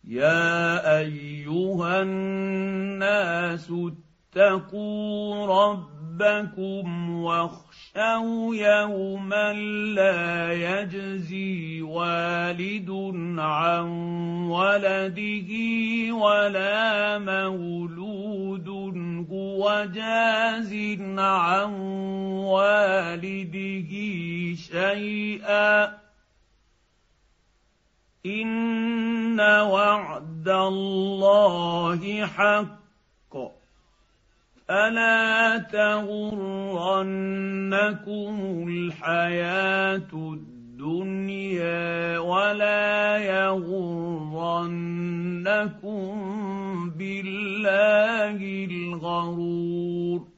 يا ايها الناس اتقوا ربكم واخشوا يوما لا يجزي والد عن ولده ولا مولود هو جاز عن والده شيئا إن وعد الله حق فلا تغرنكم الحياة الدنيا ولا يغرنكم بالله الغرور